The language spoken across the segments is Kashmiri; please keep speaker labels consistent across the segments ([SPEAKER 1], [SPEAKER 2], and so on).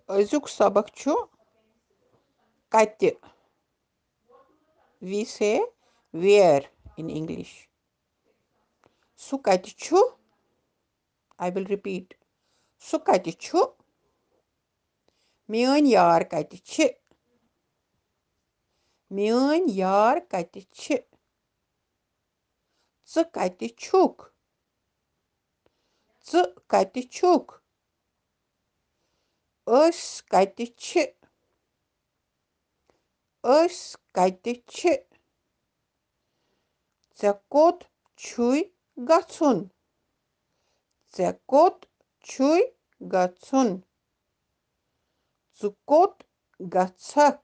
[SPEAKER 1] अजुक सबक छु कत्ते. We say where in English. Su kati छु. I will repeat. Su kati छु. Mion yaar kati छि. Mion yaar kati छि. Ți kati छुक. Ți kati छुक. Ös kati छि. Ös kati छि. Țe kot छुई गछुन. Țe kot छुई गछुन. Țu kot गछक.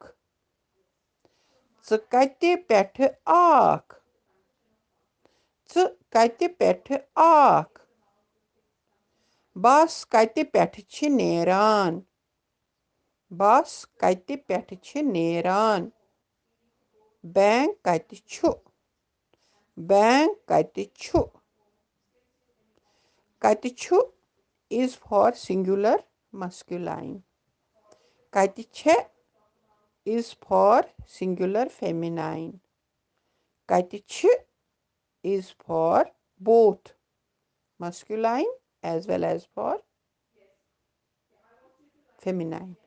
[SPEAKER 1] Țı kati peठे आक. Țı kati peठे आक. Bas kati peठे छि नेरान. Bas kati peठे छि नेरान. बैंक kati छु. बैंक kati छु. Kati छु is for singular masculine. Kati छे is for singular feminine. Kati छि is for both masculine as well as for feminine.